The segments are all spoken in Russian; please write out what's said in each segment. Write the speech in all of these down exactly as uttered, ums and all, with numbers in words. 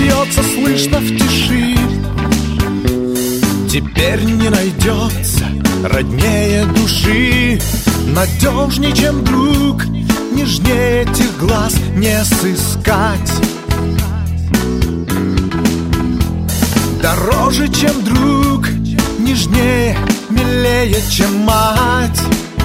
бьется слышно в тиши. Теперь не найдется роднее души, надежней, чем друг, нежнее этих глаз не сыскать. Дороже, чем друг, нежнее, милее, чем мать.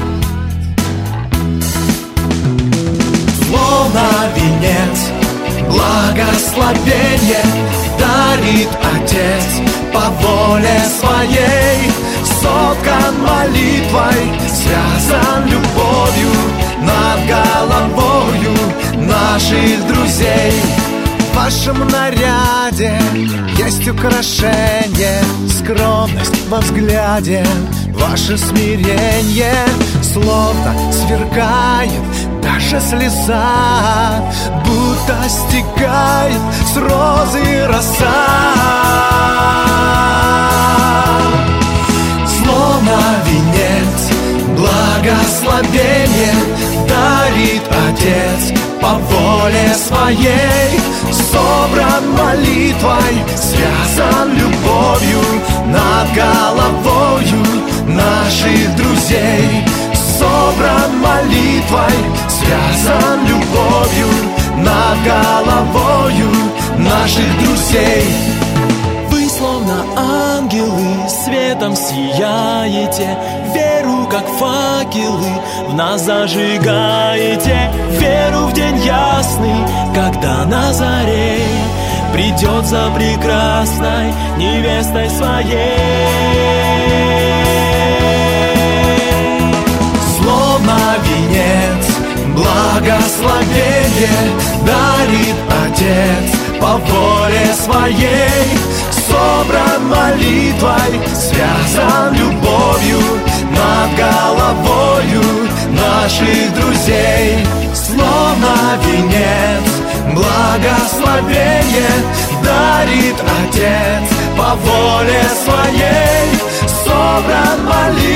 Словно венец благословение дарит Отец по воле своей. Соткан молитвой, связан любовью над головою наших друзей. В вашем наряде есть украшение, скромность во взгляде, ваше смирение. Словно сверкает даже слеза, будто стекает с розы роса. Словно венец благословение дарит Отец по воле своей. Собран молитвой, связан любовью над головою наших друзей. Собран молитвой, связан любовью над головою наших друзей. Вы словно ангелы светом сияете, веру как факелы в нас зажигаете. Веру в день ясный, когда на заре придет за прекрасной невестой своей. Словно венец благословение дарит Отец по воле своей. Собран молитвой, связан любовью над головою наших друзей. Словно венец благословение дарит Отец по воле своей. Собран молитвой,